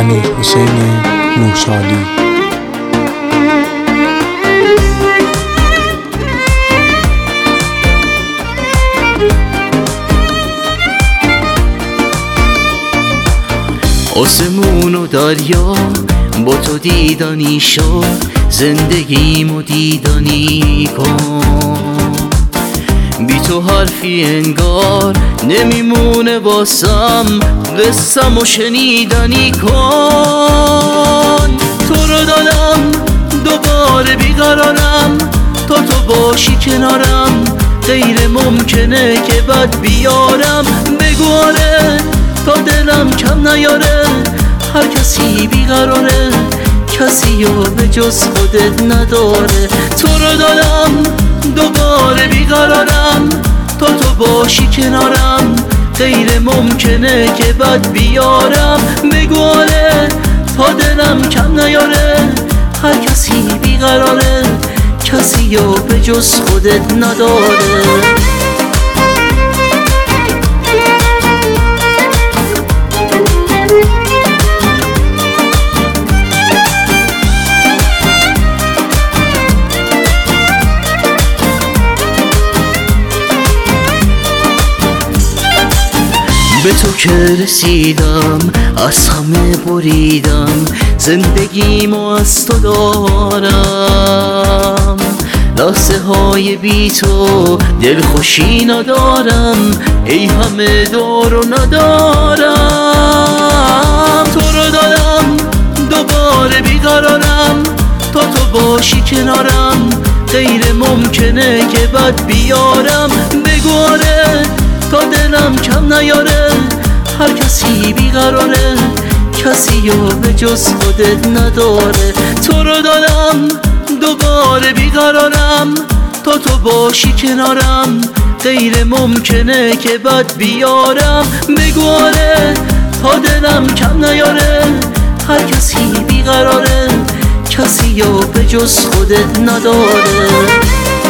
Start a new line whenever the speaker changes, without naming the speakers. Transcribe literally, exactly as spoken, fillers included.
حسین نوشالی.
آسمون و دریا با تو دیدنی شد، زندگیمو دیدنی کن. بی تو حرفی انگار نمیمونه واسم، قصه‌مو شنیدنی کن. تو رو دادم دوباره بیقرارم، تا تو باشی کنارم غیر ممکنه که بد بیارم. بگو آره تا دلم کم نیاره، هر کسی بیقراره کسی رو به جز خودت نداره. تو رو دادم دوباره بیقرارم، تا تو باشی کنارم غیر ممکنه که بد بیارم. بگو آره تا دلم کم نیاره، هر کسی بیقراره کسی رو به جز خودت نداره. به تو که رسیدم از همه بریدم، زندگیمو از تو دارم. لحظه های بی تو دلخوشی ندارم، ای همه دارو ندارم. تو رو دادم دوباره بیقرارم، تا تو باشی کنارم غیر ممکنه که بد بیارم. بگو آره تا دلم کم نیاره، هر کسی بیقراره کسی رو به جز خودت نداره. تو رو دادم دوباره بیقرارم، تا تو باشی کنارم غیر ممکنه که بد بیارم. بگو آره تا دلم کم نیاره، هر کسی بیقراره کسی رو به جز خودت نداره.